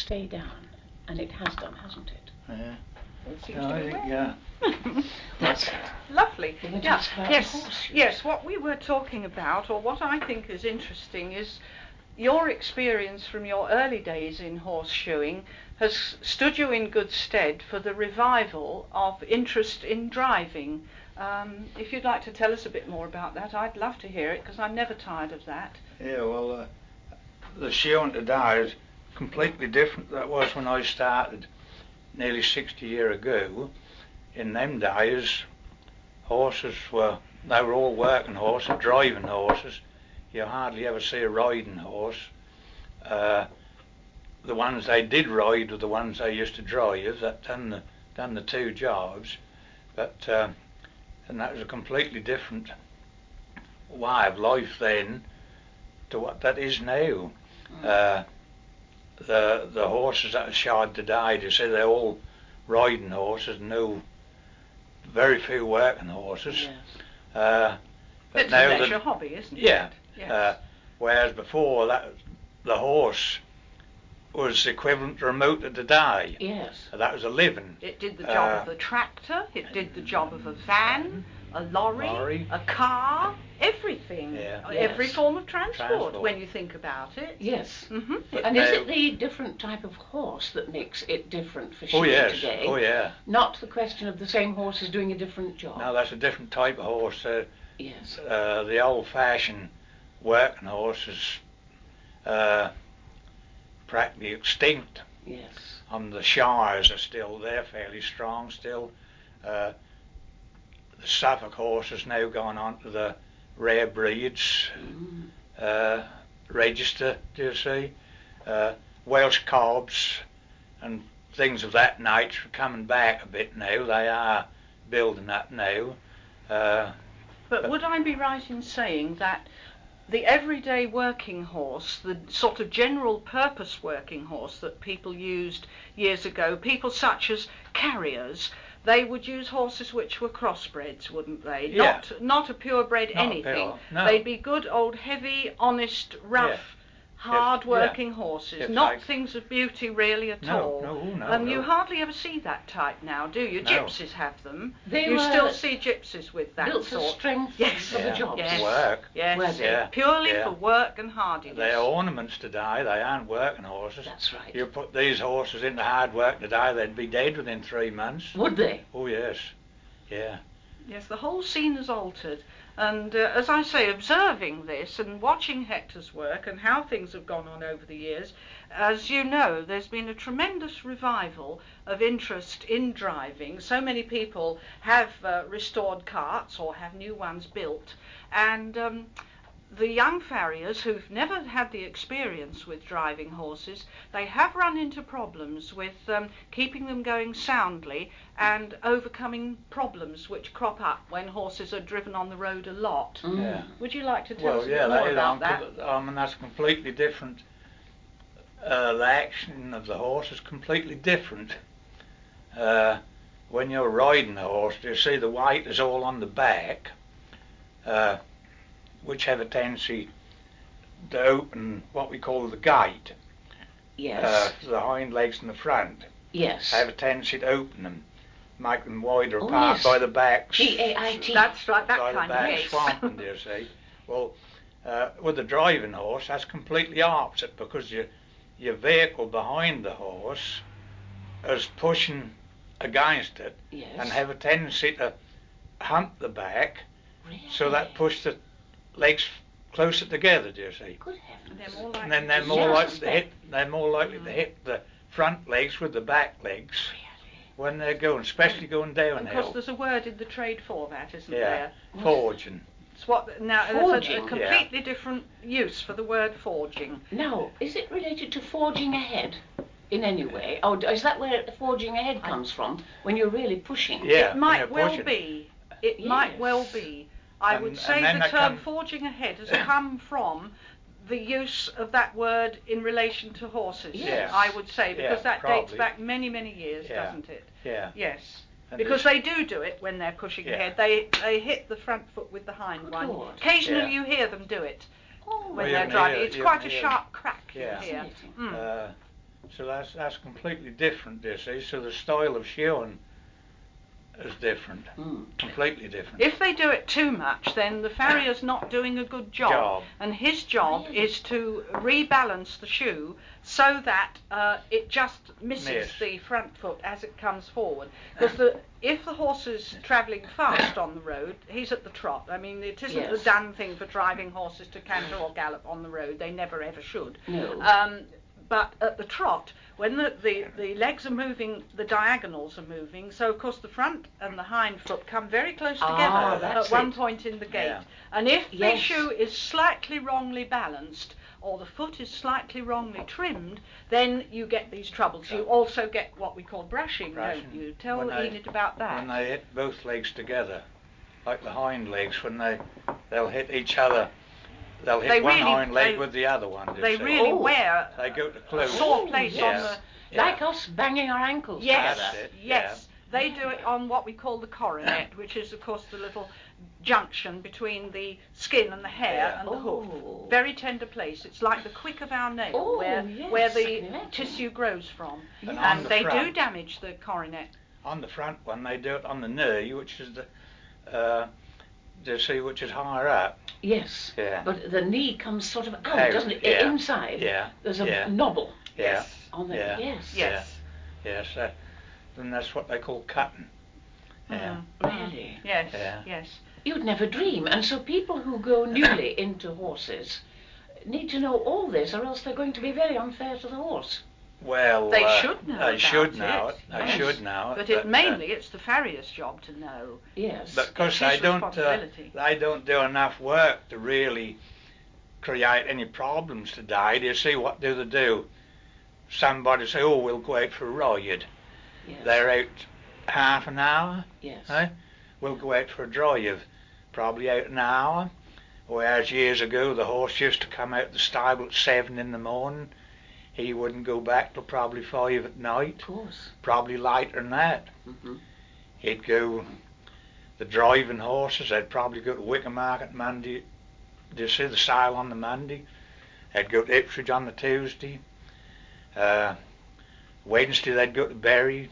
stay down, and it has done, hasn't it? Yeah. It seems to be well. Yeah. That's lovely. Yeah. Yes, what we were talking about, or what I think is interesting, is your experience from your early days in horseshoeing has stood you in good stead for the revival of interest in driving. If you'd like to tell us a bit more about that, I'd love to hear it, because I'm never tired of that. Yeah, well, the shoeing today is completely different than it was when I started nearly 60 years ago. In them days, horses they were all working horses, driving horses. You hardly ever see a riding horse. The ones they did ride were the ones they used to drive, that done the two jobs. But and that was a completely different way of life then to what that is now. The horses that are shod today, you see, they're all riding horses, very few working horses. Yes. But it's now a leisure hobby, isn't yeah, it? Yes. Whereas before the horse was equivalent to a motor today. Yes. That was a living. It did the job of a tractor, it did the job of a van, a lorry, a car, everything. Yeah. Every Yes. form of transport, when you think about it. Yes. Mm-hmm. And is it the different type of horse that makes it different for shoeing today? Oh yeah. Not the question of the same horse is doing a different job. No, that's a different type of horse. Yes. The old-fashioned working horse is practically extinct. Yes. The shires are still there, fairly strong still. The Suffolk horse has now gone on to the rare breeds register, do you see? Welsh cobs and things of that nature are coming back a bit now. They are building that now. But would I be right in saying that the everyday working horse, the sort of general purpose working horse that people used years ago, people such as carriers, they would use horses which were crossbreds, wouldn't they? Yeah. Not a purebred Not anything. pure, no. They'd be good old heavy, honest, rough, hard working horses, Yes, not things of beauty really at all. No. And you hardly ever see that type now, do you? No. Gypsies have them. They You were still see gypsies with that built for sort. strength for the jobs. Yes. Work. Yes. Were they? Yeah. Purely Yeah. for work and hardiness. They're ornaments today, they aren't working horses. That's right. You put these horses into hard work today, they'd be dead within 3 months. Would they? Oh yes, yeah. Yes, the whole scene has altered. And as I say, observing this and watching Hector's work and how things have gone on over the years, as you know, there's been a tremendous revival of interest in driving. So many people have restored carts or have new ones built. And the young farriers who've never had the experience with driving horses, they have run into problems with keeping them going soundly and overcoming problems which crop up when horses are driven on the road a lot. Yeah. Would you like to tell us a bit that more is about that? that's completely different. The action of the horse is completely different. When you're riding a horse, you see the weight is all on the back, which have a tendency to open what we call the gate. Yes. The hind legs and the front. Yes. Have a tendency to open them, make them wider apart by the backs. G-A-I-T. That's right, that by kind the of back gate. swamping, do you see? Well, with the driving horse, that's completely opposite, because your vehicle behind the horse is pushing against it and have a tendency to hump the back, so that push the legs closer together, do you see? Good heavens. And And then they're more likely to hit the front legs with the back legs when they're going, especially going downhill. Of course, there's a word in the trade for that, isn't there? Forging. It's what now? There's a completely different use for the word forging. Now, is it related to forging ahead in any way, or is that where the forging ahead comes from when you're really pushing? Yeah, it might well be. It might well be. I would say the term forging ahead has come from the use of that word in relation to horses. Yes. I would say, because that dates probably. back many, many years, doesn't it? Yeah. Yes. And Because they do it when they're pushing ahead. They hit the front foot with the hind one. Lord. Occasionally you hear them do it when you they're can driving. hear- It's you quite can a hear sharp crack you Yeah. hear. So that's completely different, you see. So the style of shoeing is different, completely different. If they do it too much, then the farrier's not doing a good job. And his job is to rebalance the shoe so that it just misses the front foot as it comes forward. Because if the horse is travelling fast on the road, he's at the trot. I mean, it isn't the done thing for driving horses to canter or gallop on the road. They never ever should. No. But at the trot, when the legs are moving, the diagonals are moving, so of course the front and the hind foot come very close together at one point in the gait. Yeah. And if the shoe is slightly wrongly balanced, or the foot is slightly wrongly trimmed, then you get these troubles. You also get what we call brushing, don't you? Tell Enid about that. When they hit both legs together, like the hind legs, when they'll hit each other. They'll hit one hind leg with the other one. They really wear they go to close. A sore place on the... Like us banging our ankles together. Yes. They do it on what we call the coronet, which is, of course, the little junction between the skin and the hair and the hoof. Very tender place. It's like the quick of our nail, where the tissue grows from. And they do damage the coronet. On the front one, they do it on the knee, which is which is higher up. Yes. Yeah. But the knee comes sort of out, doesn't it? Yeah. Inside. Yeah. There's a knobble. Yeah. On the Yes. Then that's what they call cutting. Yeah. Really? Yes. Yes. You'd never dream. And so people who go newly into horses need to know all this, or else they're going to be very unfair to the horse. Well, they should know. They should know it. They should know it. But mainly it's the farrier's job to know. Yes. But because they don't do enough work to really create any problems today. Do you see what do they do? Somebody say, "Oh, we'll go out for a ride." Yes. They're out half an hour. Yes. We'll go out for a drive, probably out an hour. Whereas years ago, the horse used to come out the stable at 7 in the morning. He wouldn't go back till probably 5 at night. Of course. Probably later than that. Mm-hmm. He'd go, the driving horses, they'd probably go to Wickham Market Monday. Do you see the sale on the Monday? They'd go to Ipswich on the Tuesday. Wednesday they'd go to Bury.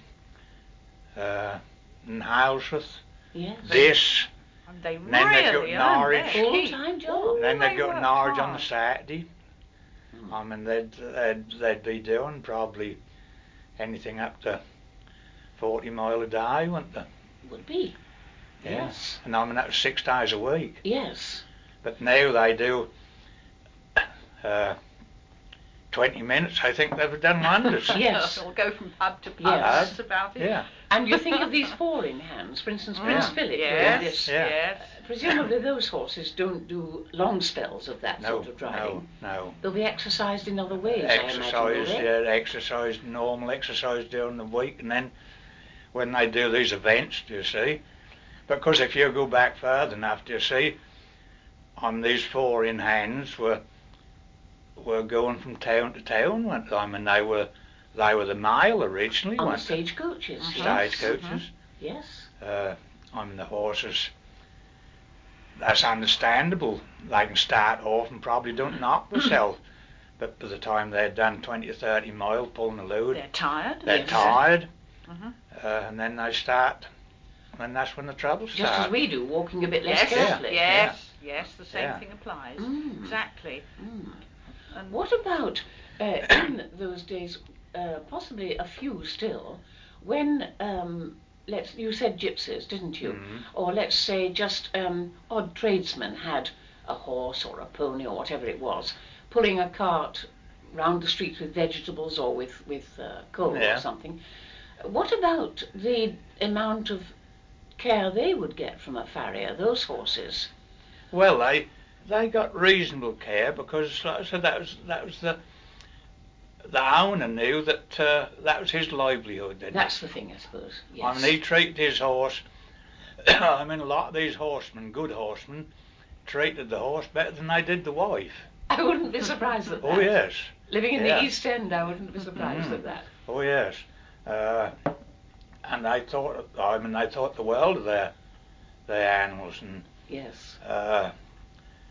And Halesworth. Yes. This. They and then they'd go to Norwich. Full-time job. Then they'd go to Norwich on the Saturday. I mean, they'd be doing probably anything up to 40 mile a day, wouldn't they? Would be. Yeah. Yes. And I mean, that was 6 days a week. Yes. But now they do 20 minutes. I think they've done wonders. Yes. They'll go from pub to pub. Yes. That's about it. Yeah. And you think of these 4-in-hands, for instance, Prince Philip. Yes. Presumably those horses don't do long spells of that sort of driving. No. They'll be exercised in other ways, Exercise, normal exercise during the week, and then when they do these events, do you see? Because if you go back further enough, do you see, on these 4-in-hands were going from town to town. I mean, they were the mail originally. On the stagecoaches. Stagecoaches. Yes. I mean, the horses, that's understandable. They can start off and probably don't knock themselves. But by the time they've done 20 or 30 miles pulling a load, they're tired. They're tired. And then they start, and that's when the trouble starts. Just as we do, walking a bit less carefully. Yes, the same thing applies. Exactly. And what about in those days, possibly a few still, when you said gypsies, didn't you? Or let's say just odd tradesmen had a horse or a pony or whatever it was, pulling a cart round the streets with vegetables or with coal or something. What about the amount of care they would get from a farrier, those horses? Well, they got reasonable care because, like I said, that was the owner knew that that was his livelihood. That's the thing, I suppose. Yes. I mean, he treated his horse. I mean, a lot of these horsemen, good horsemen, treated the horse better than they did the wife. I wouldn't be surprised at that. Oh yes. Living in the East End, I wouldn't be surprised at that. Oh yes. And they thought the world of their animals, and yes.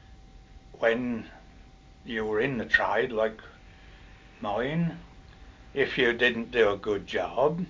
When you were in the trade, like mine, if you didn't do a good job,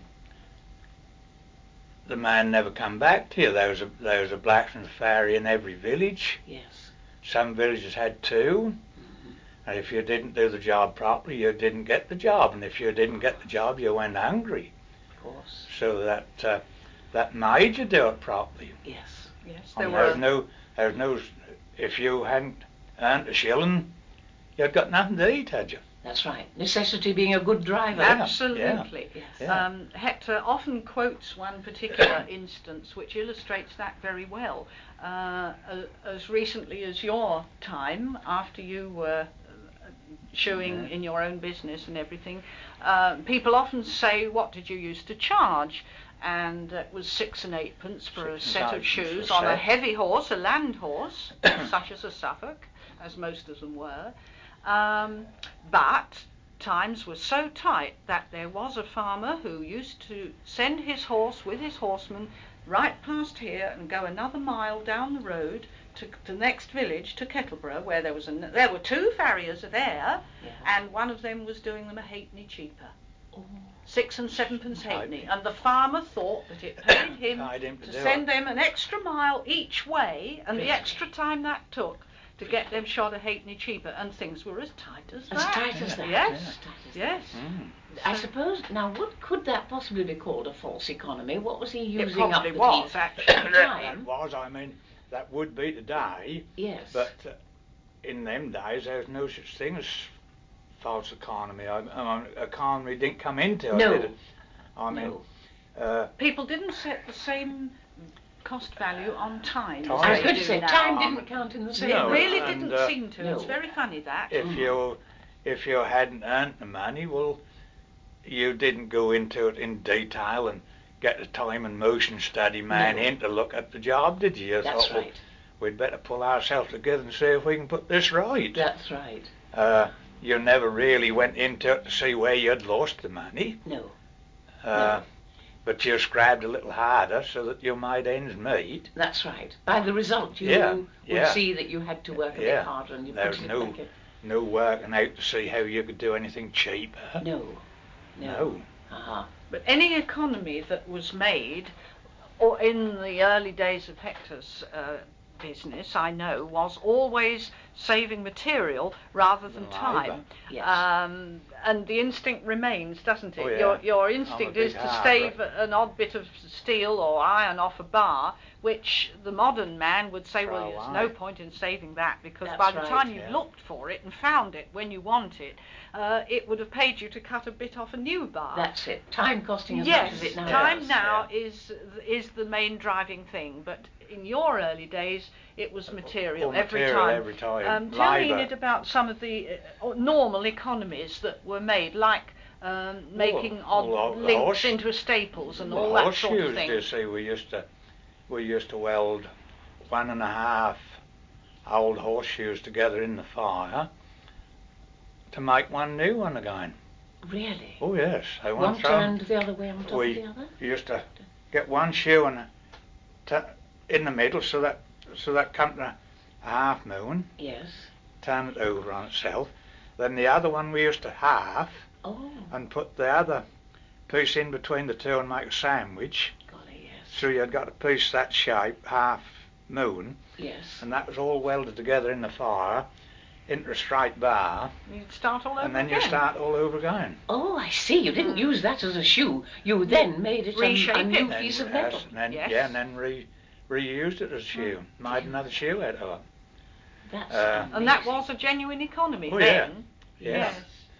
the man never come back to you. There was a blacksmith farrier in every village. Yes. Some villages had two. And if you didn't do the job properly, you didn't get the job. And if you didn't get the job, you went hungry. Of course. So that made you do it properly. Yes. Yes, And there's no, if you hadn't earned a shilling, you'd got nothing to eat, had you? That's right. Necessity being a good driver. Absolutely. Yes. Yeah. Hector often quotes one particular instance which illustrates that very well. As recently as your time, after you were shoeing in your own business and everything, people often say, what did you used to charge? And it was 6 and 8 pence for a set of shoes on a heavy horse, a land horse, such as a Suffolk, as most of them were. But times were so tight that there was a farmer who used to send his horse with his horsemen right past here and go another mile down the road to the next village, to Kettleborough, where there were 2 farriers there, and one of them was doing them a halfpenny cheaper. 6 and 7 pence halfpenny, and the farmer thought that it paid him to send them an extra mile each way, and the extra time that took to get them shod a halfpenny cheaper, and things were as tight as that. As tight as that. Yes. Yes. I suppose, now, could that possibly be called a false economy? What was he using It probably up was, the actually. That was, I mean, that would be today. Yes. But in them days, there was no such thing as false economy. Economy didn't come into it, did it? I mean, people didn't set the same cost value on time. Time. As I was they going to do say, now. time didn't count in the same No, It way. really and, didn't seem to. no. It's very funny that. if you hadn't earned the money, well, you didn't go into it in detail and get the time and motion study man in to look at the job, did you? You That's thought, right. well, we'd better pull ourselves together and see if we can put this right. That's right. You never really went into it to see where you'd lost the money. No. But you scrabbed a little harder so that you made ends meet. That's right. By the result, you would see that you had to work a bit harder, and you there put was it no back in. no working out to see how you could do anything cheaper. No. But any economy that was made, or in the early days of Hector's business, I know, was always saving material rather than time. Yes. And the instinct remains, doesn't it? Oh, yeah. Your instinct is to stave an odd bit of steel or iron off a bar, which the modern man would say, well, there's no point in saving that, because by the time you've looked for it and found it when you want it, it would have paid you to cut a bit off a new bar. That's it. Time costing as much as it now time does. now is the main driving thing, but in your early days it was material every time. Tell me, Enid, about some of the normal economies that were made, like making odd links into staples and all that sort of thing. You see, we used to weld 1.5 old horseshoes together in the fire to make one new one again. Really? Oh yes. One turned the other way on top of the other? We used to get one shoe in the middle, so that come to a half moon. Yes. Turn it over on itself. Then the other one we used to half and put the other piece in between the two and make a sandwich. Golly, yes. So you'd got a piece that shape, half moon. Yes. And that was all welded together in the fire into a straight bar. You'd start all over and then again. You start all over again. Oh, I see. You didn't use that as a shoe. You then made it a new piece of metal. And then reused it as a shoe. Made another shoe out of it. That's and that was a genuine economy then. Yes.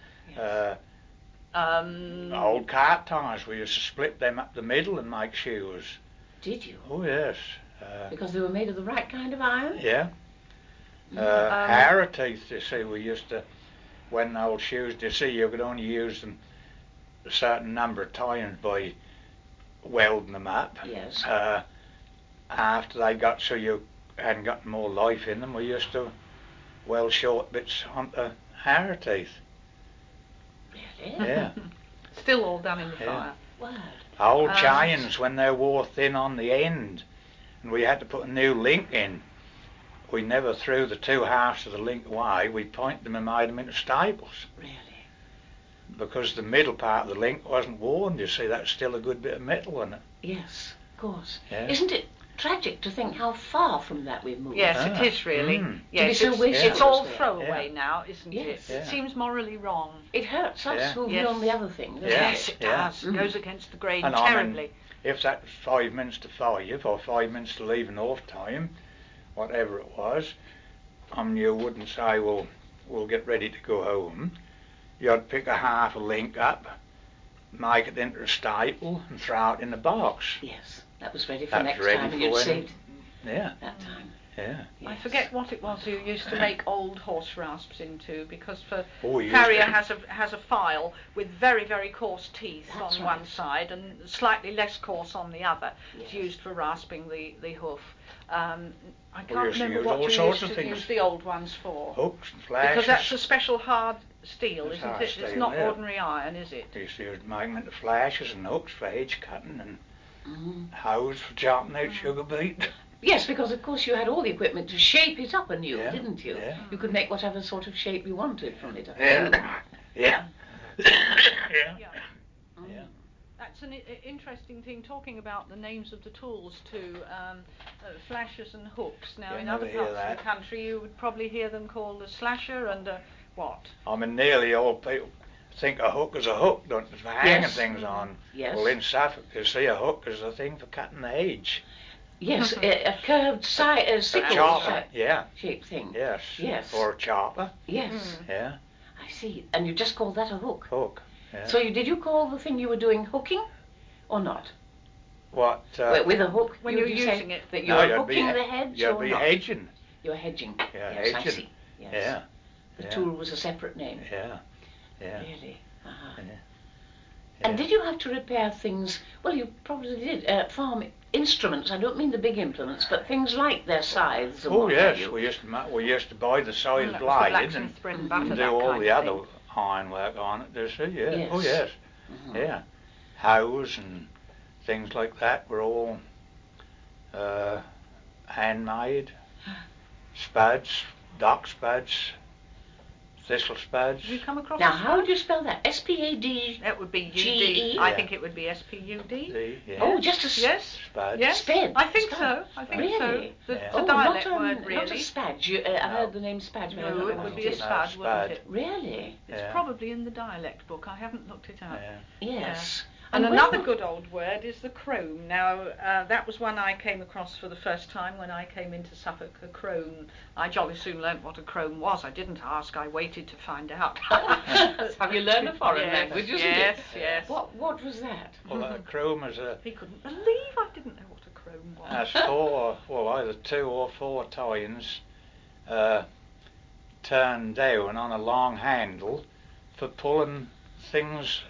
Old cart tires, we used to split them up the middle and make shoes. Did you? Oh yes. Because they were made of the right kind of iron? Yeah. Hair teeth, you see, we used to, when old shoes, you see, you could only use them a certain number of times by welding them up. Yes. After they got so you hadn't got more life in them, we used to weld short bits onto hair teeth. Really? Yeah. Still all done in the fire. Word. Old chains, when they wore thin on the end, and we had to put a new link in, we never threw the two halves of the link away. We pointed them and made them into staples. Really? because the middle part of the link wasn't worn, you see, that's still a good bit of metal in it. Yes, of course. Yeah. Isn't it tragic to think how far from that we've moved? Yes, it is really. Yes, To be so wasteful it's all as well. throwaway now, isn't Yes. it? It seems morally wrong. It hurts us Yeah. who've Yes. known the other thing, doesn't Yes, it? it does. Mm. Goes against the grain And I mean, terribly. if that was 5 minutes to 5 or 5 minutes to leaving off time, whatever it was, you wouldn't say, well, we'll get ready to go home. You'd pick a half a link up, make it into a staple and throw it in the box. Yes, that was ready for That's next ready time, for and you'd when- saved Yeah, that time. yeah. I Yes. forget what it was you used to make old horse rasps into, because We used Farrier to- has a file with very, very coarse teeth That's on right. one side and slightly less coarse on the other. It's Yes. used for rasping the hoof. I We can't used to remember use what all you sorts used of to things. use the old ones for. Hooks and flashes. Because that's a special hard steel, That's isn't hard it? It's steel, not yeah. ordinary iron, is it? They used to make them into flashes and hooks for edge cutting and Mm. hoes for chopping out sugar beet. Yes, because of course you had all the equipment to shape it up anew, Yeah, didn't you? yeah. You could make whatever sort of shape you wanted from it. Yeah, yeah, yeah. Yeah. Mm. Yeah. That's an interesting thing, talking about the names of the tools too, flashers and hooks. Now, You in never other hear parts of that. the country, you would probably hear them called a slasher and a what? I mean, nearly all people think a hook is a hook, don't they, for hanging Yes. things on. Yes. Well, in Suffolk, you see a hook is a thing for cutting the hedge. Yes, a curved sickle Chopper, yeah, shaped thing. yes. Yes. Or a chopper, Yes, yeah, I see. And you just called that a hook. hook. Yeah. So did you call the thing you were doing hooking, or not? What? With a hook, when you you're say using it. that No, you're you'd be hooking he- the hedge You'd or be not? hedging. You're hedging. Yeah, Yes, I hedging. see. Yes. Yeah, The yeah. tool was a separate name. yeah, yeah. Really. Uh-huh. Yeah. And Yeah. did you have to repair things? Well, you probably did. Farm instruments. I don't mean the big implements, but things like their scythes. And Oh what yes, have you. we used to buy the size That was the blade and blacksmith bread and butter, do that all kind the of other thing. ironwork on it. Do you see? Yeah. Yes. Oh yes. Mhm. Yeah. Hoes and things like that were all handmade. Spuds, dock spuds, thistle spuds. Have you come across Now, a how spud? do you spell that? S-P-A-D. That would be UD. G-E? I Yeah. think it would be SPUD. Yeah. Oh, just a Yes. Spuds. Yes. Sped. I think Spud. so. I think Really? so. The, Yeah. the Oh, dialect not word really. not a spad. I No. heard the name spad, but I No, don't it know would what be it a is. No, spud, spud. wouldn't it? Really? It's Yeah. probably in the dialect book. I haven't looked it up. Yeah. Yes. And when another you- good old word is the crome. Now, that was one I came across for the first time when I came into Suffolk, a crome. I jolly soon learnt what a crome was. I didn't ask, I waited to find out. Have you learned a foreign Yes, language, isn't yes, it? yes. What was that? Well, a chrome is He couldn't believe I didn't know what a crome was. either 2 or 4 tines turned down on a long handle for pulling things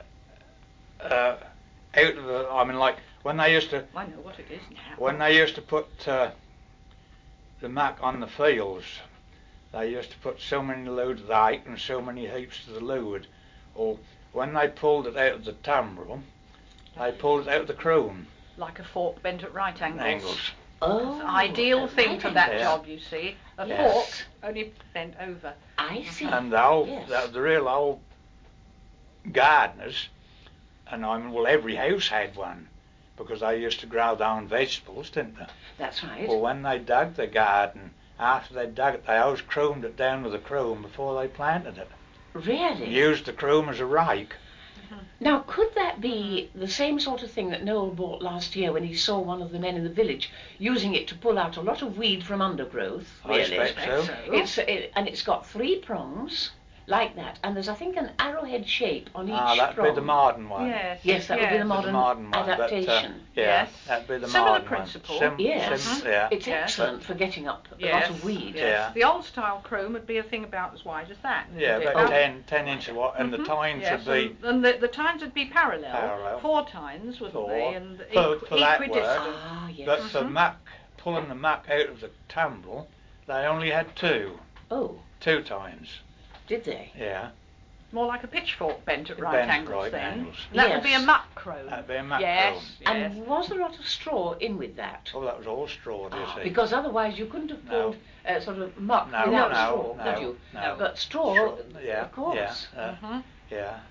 out of the. I mean, like when they used to I know what it is now. when they used to put the muck on the fields, they used to put so many loads of the height and so many heaps of the load. Or when they pulled it out of the tumbrel, they pulled it out of the chrome Like a fork bent at right angles. angles. Oh, It's an ideal at thing right for that angles. Yeah. job, you see. A Yes. fork, only bent over. I see. And the old, Yes. the real old gardeners, and I mean, well, every house had one because they used to grow down vegetables, didn't they? That's right. Well, when they dug the garden, after they dug it, they always chromed it down with a chrome before they planted it. Really? Used the chrome as a rake. Now, could that be the same sort of thing that Noel bought last year when he saw one of the men in the village using it to pull out a lot of weed from undergrowth? I expect so. And it's got 3 prongs like that, and there's I think an arrowhead shape on each That'd prong. be the modern one. Yes. Yes, that would be the modern one. adaptation. But, yeah, Yes. that'd be the Similar modern principle. one. Yes. Yeah. It's Yes. excellent for getting up a lot Yes. of weed. Yes. Yeah. The old style chrome would be a thing about as wide as that. Yeah, wouldn't it? about About- 10 inches wide, and the tines Yes, would be and the tines would be parallel. Parallel. 4 tines, wouldn't 4. they? And For that work. equidistant. Ah, yes. But for muck, pulling the muck out of the tumbrel, they only had 2 Oh, tines. did they? Yeah, More like a pitchfork bent at right Bent at angles right then. angles. And that would be a Yes. muck chrome. That'd be a muck yes, chrome. Yes. And was there a lot of straw in with that? oh, that was all straw, do you see? Because otherwise you couldn't have No. pulled sort of muck No, without no, straw, no, could you? no. But straw, Yeah, of course. yeah, Mhm. yeah,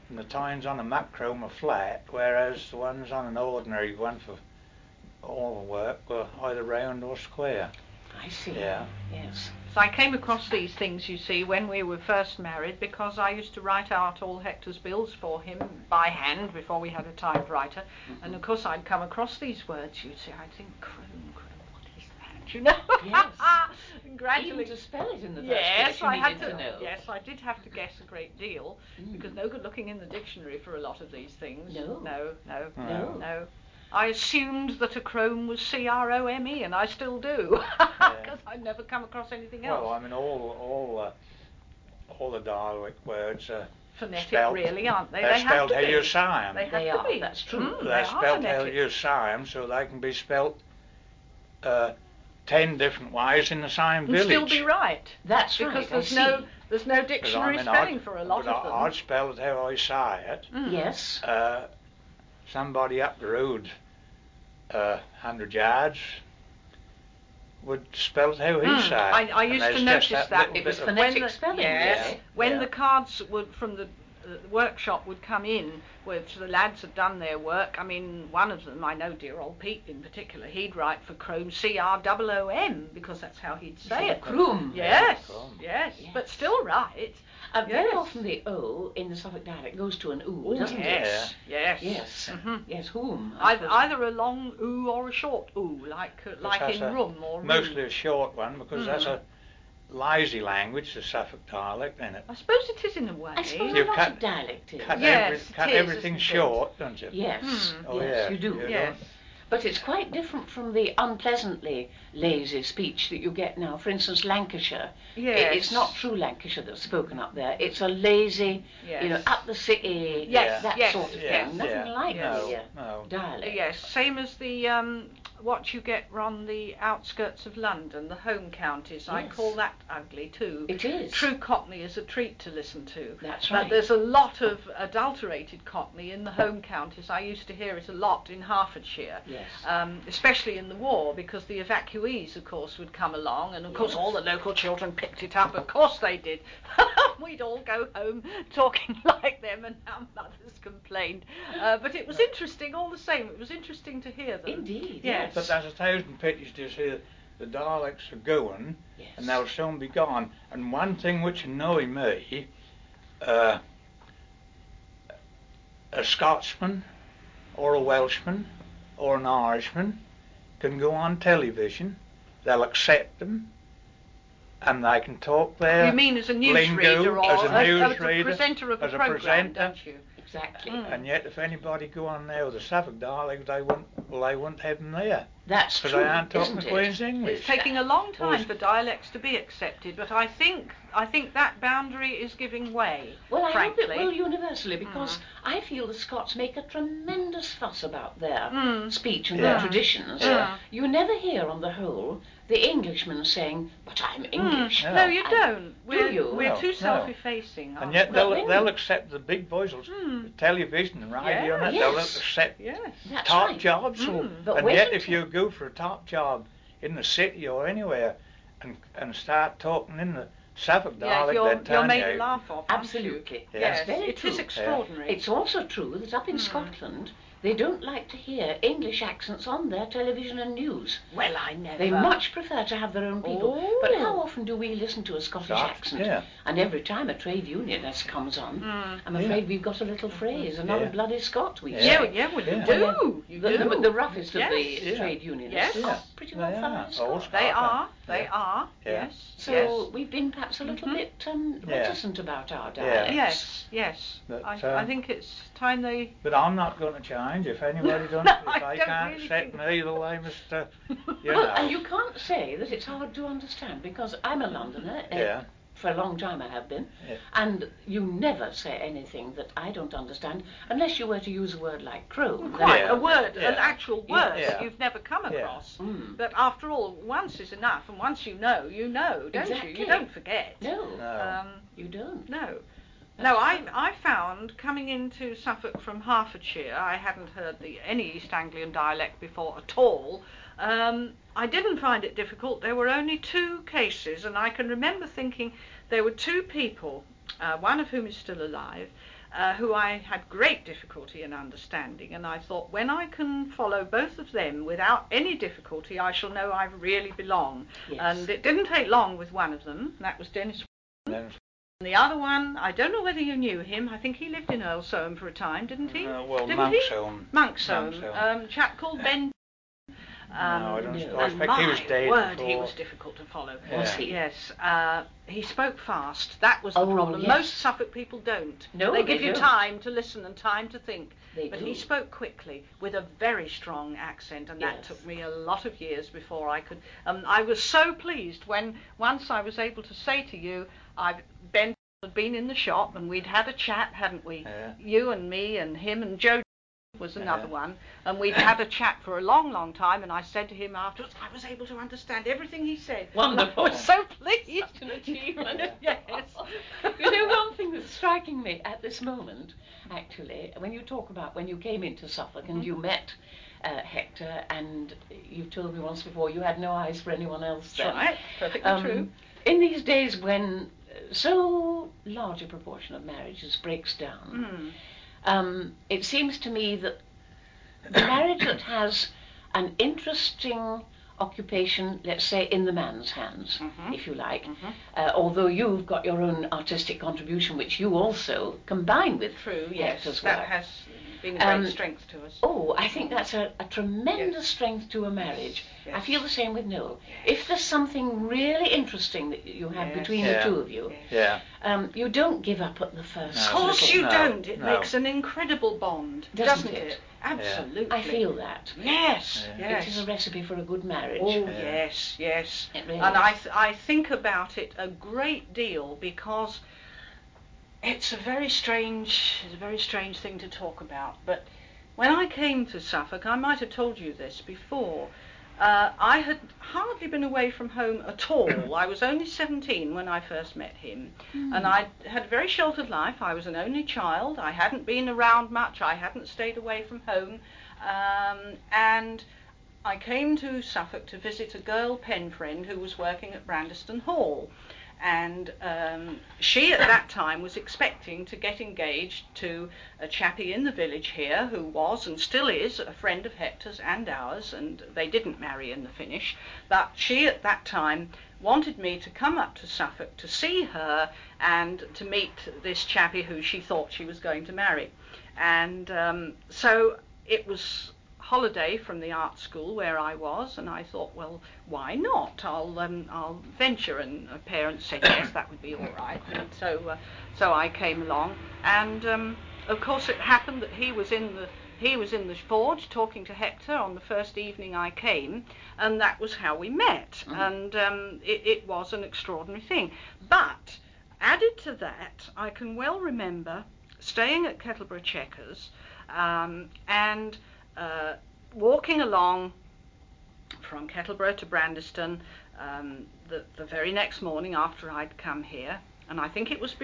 and the tines on a macrome are flat, whereas the ones on an ordinary one for all the work were either round or square. I see. Yeah. Yes. So I came across these things, you see, when we were first married, because I used to write out all Hector's bills for him by hand before we had a typewriter. And of course I'd come across these words, you see, I'd think, crone, what is that, you know? Yes. And gradually... Even to spell it in the first Yes, place, you I had needed to to know. Yes, I did have to guess a great deal, because no good looking in the dictionary for a lot of these things. No. No. I assumed that a crome was C-R-O-M-E, and I still do, because I've never come across anything else. Well, I mean, all the dialect words are phonetic, spelled, really, aren't they? They're They have spelled to how be. you say 'em. They have They to are, be. that's true. They They're are spelled how phonetic. you say 'em, so they can be spelled 10 different ways in the same And village. still be right. That's Because right. there's no 'Cause dictionary spelling for a lot of them. I'd spell it how I say it. Yes. Somebody up the road 100 yards would spell it how he said it. I And used there's to just notice that that. little It was bit of- phonetic spelling, Yes. really. When Yeah. the cards would from the workshop would come in, which the lads had done their work. I mean, one of them, I know dear old Pete in particular, he'd write for Crome C-R-O-O-M, because that's how he'd say it. Croom. Yes, Crome. yes, Yes. but still right. Very Yes. often the O in the Suffolk dialect goes to an oo, doesn't Yes, it? yes. Yes. Mhm. Yes, whom? Either a long oo or a short oo, like that's in a- room or room. Mostly a short one, because that's a lazy language, the Suffolk dialect, isn't it? I suppose it is in a way. I suppose You a lot cut- of dialect is. Cut, Yes, cut it is, everything isn't it? short, don't you? Yes, Oh, yes, yeah. you do. You Yes. But it's quite different from the unpleasantly lazy speech that you get now. For instance, Lancashire. Yes. It's not true Lancashire that's spoken up there. It's a lazy, Yes. up the city, Yes, that yes, sort of yes. thing. Nothing Yeah. like Yes. the No. dialect. Yes, same as the what you get on the outskirts of London, the home counties. I Yes. call that ugly too. It is. True Cockney is a treat to listen to. That's But right. there's a lot of adulterated Cockney in the home counties. I used to hear it a lot in Hertfordshire. Yes. Especially in the war, because the evacuees, of course, would come along, and of course all the local children picked it up. Of course they did. We'd all go home talking like them, and our mothers complained. But it was interesting all the same. It was interesting to hear them. Indeed, Yes. But there's 1,000 pities to see the dialects are going, Yes. and they'll soon be gone. And one thing which annoys me, a Scotsman or a Welshman or an Irishman can go on television, they'll accept them, and they can talk their You mean as a lingo, newsreader or as a as newsreader, a presenter of a as a programme, presenter. don't you? Exactly. And yet, if anybody go on there with the Suffolk dialect, they wouldn't have them there, That's because true, they aren't talking isn't the it? Queen's English. It's taking a long time Well, for dialects to be accepted, but I think that boundary is giving way. Well, I frankly. hope it will universally, because I feel the Scots make a tremendous fuss about their speech and their Yeah. traditions. Yeah. You never hear, on the whole, the Englishman saying, "But I'm English." Yeah. No, you And- don't. We're, you? we're No, too no. self-effacing. And aren't yet we? But they'll accept the big boys, the television and radio, and that, Yes. they'll accept Yes. That's top right. jobs. But And wait yet, until- if you go for a top job in the city or anywhere and start talking in the Suffolk Yes, dialect, you're, they'll you're turn made you a out. laugh of. aren't Absolutely. you? Yes, Yes, very it true. is extraordinary. It's also true that up in Scotland, they don't like to hear English accents on their television and news. Well, I never. They much prefer to have their own people. Oh. But how often do we listen to a Scottish Scotch, accent? yeah. And every time a trade unionist comes on, I'm afraid we've got a little phrase, another Yeah. bloody Scot, we Yeah. say. Yeah, well, you Yeah. do. You The, do. the roughest of the Yes. trade unionists Yes. are Yeah. pretty They well are. thoroughly All Scotch. They are. Yeah. They are. Yeah. Yes. So yes. we've been perhaps a little bit reticent about our dialects. Yes. But, I think it's time they. But I'm not going to change. If anybody don't, No, if I they don't can't really accept think- me, well, they must, you Well, know. and you can't say that it's hard to understand, because I'm a Londoner. Yeah. For a long time I have been. Yeah. And you never say anything that I don't understand, unless you were to use a word like crone. Quite Yeah. a word, Yeah. an actual Yeah. word Yeah. that you've never come Yeah. across. Mm. But after all, once is enough, and once you know, don't Exactly. you? You don't forget. No, No. you don't. No. That's No, true. I found coming into Suffolk from Hertfordshire, I hadn't heard any East Anglian dialect before at all. I didn't find it difficult. There were only 2 cases, and I can remember thinking there were 2 people, one of whom is still alive, who I had great difficulty in understanding, and I thought, when I can follow both of them without any difficulty, I shall know I really belong. Yes. And it didn't take long with one of them, that was Dennis. And the other one, I don't know whether you knew him. I think he lived in Earlsholm for a time, didn't he? Monksholm. Monksholm. Chap called Ben. No, I don't and know. I expect he was dead word, before. he was difficult to follow. Yeah. Was he? Yes. He spoke fast. That was the problem. Yes. Most Suffolk people don't. No, they give you don't. time to listen and time to think. But he spoke quickly with a very strong accent, and that took me a lot of years before I could. I was so pleased when once I was able to say to you, Ben had been in the shop and we'd had a chat, hadn't we? Yeah. You and me and him and Joe was another one, and we'd had a chat for a long, long time, and I said to him afterwards, I was able to understand everything he said. Wonderful. I was so pleased. Such an achievement. Yes. You know, one thing that's striking me at this moment, actually, when you talk about when you came into Suffolk and you met Hector, and you've told me once before you had no eyes for anyone else then. That's right, perfectly true. In these days when so large a proportion of marriages breaks down, it seems to me that the marriage that has an interesting occupation, let's say, in the man's hands, if you like, although you've got your own artistic contribution, which you also combine with Hector's work. That has been a great strength to us. Oh, I think that's a tremendous strength to a marriage. Yes. I feel the same with Noel. If there's something really interesting that you have between the two of you, you don't give up at the first. Of course you don't. It No. makes an incredible bond, doesn't it? Absolutely. I feel that. Yes, yes. It is a recipe for a good marriage. Oh, yes, yes. It really and is. I think about it a great deal because it's a very strange thing to talk about. But when I came to Suffolk, I might have told you this before, I had hardly been away from home at all. I was only 17 when I first met him, and I had a very sheltered life. I was an only child. I hadn't been around much. I hadn't stayed away from home, and I came to Suffolk to visit a girl pen friend who was working at Brandeston Hall. And she at that time was expecting to get engaged to a chappie in the village here who was and still is a friend of Hector's and ours, and they didn't marry in the finish, but she at that time wanted me to come up to Suffolk to see her and to meet this chappie who she thought she was going to marry. And so it was holiday from the art school where I was, and I thought, well, why not? I'll venture, and her parents said yes, that would be all right. And so I came along, and of course it happened that he was in the forge talking to Hector on the first evening I came, and that was how we met. And it was an extraordinary thing. But added to that, I can well remember staying at Kettleborough Chequers, and walking along from Kettleborough to Brandeston the very next morning after I'd come here, and I think it was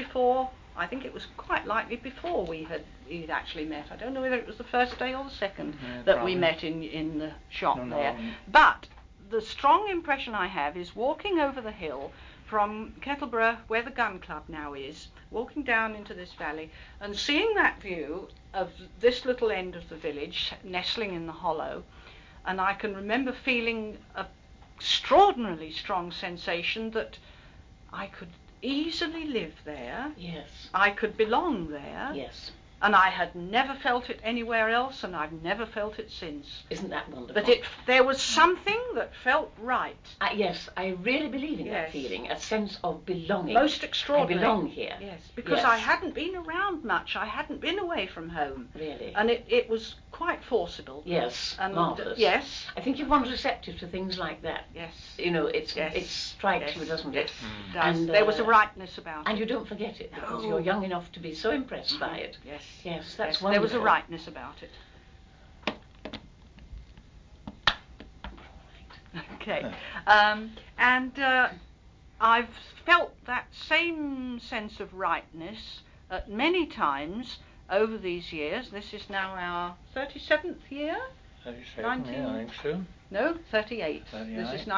quite likely before we'd actually met. I don't know whether it was the first day or the second that we met in the shop there. But the strong impression I have is walking over the hill from Kettleborough, where the gun club now is, walking down into this valley and seeing that view of this little end of the village nestling in the hollow, and I can remember feeling an extraordinarily strong sensation that I could easily live there. Yes. I could belong there. Yes. And I had never felt it anywhere else, and I've never felt it since. Isn't that wonderful? But there was something that felt right. Yes, I really believe in that feeling, a sense of belonging. Most extraordinary. I belong here. Yes, because I hadn't been around much. I hadn't been away from home. Really? And it was quite forcible. Yes, and marvellous. Yes. I think you're one receptive to things like that. Yes. You know, it strikes you, doesn't it? Yes, and there was a rightness about it. And you don't forget it, because you're young enough to be so impressed by it. Yes. Yes, that's wonderful. There was a rightness about it. Okay. And I've felt that same sense of rightness at many times over these years. This is now our 37th year? 37, yeah, I think so. No, 38. 38. This is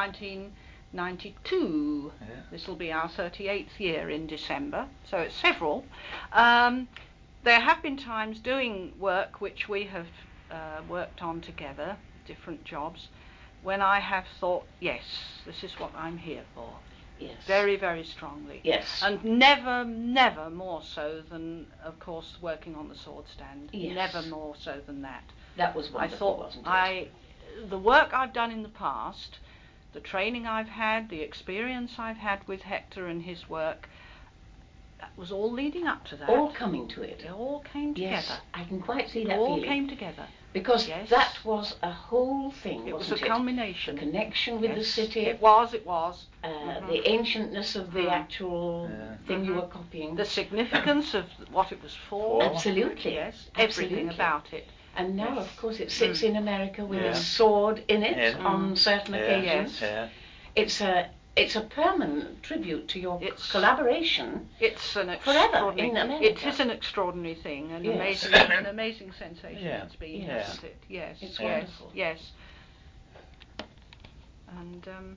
1992. Yeah. This will be our 38th year in December, so it's several. there have been times doing work which we have worked on together, different jobs, when I have thought, yes, this is what I'm here for. Yes. Very, very strongly. Yes. And never, never more so than, of course, working on the sword stand. Yes. Never more so than that. That was wonderful, I thought wasn't it? the work I've done in the past, the training I've had, the experience I've had with Hector and his work, that was all leading up to that. All coming to it. It all came together. Yes, I can quite see that It all feeling. came together. Because Yes. that was a whole thing, It was wasn't a culmination. The connection with Yes. the city. It was. The ancientness of the actual thing you were copying. The significance of what it was for. Absolutely. Yes. Absolutely. Everything about it. And now, Yes. of course, it sits in America with Yeah. a sword in it Yeah. on certain occasions. Yeah. It's a permanent tribute to your collaboration. It's an forever in America. It is an extraordinary thing, an Yes. amazing sensation. Yeah. It's been, Yes. hasn't it? Yes. It's yes. wonderful. Yes. And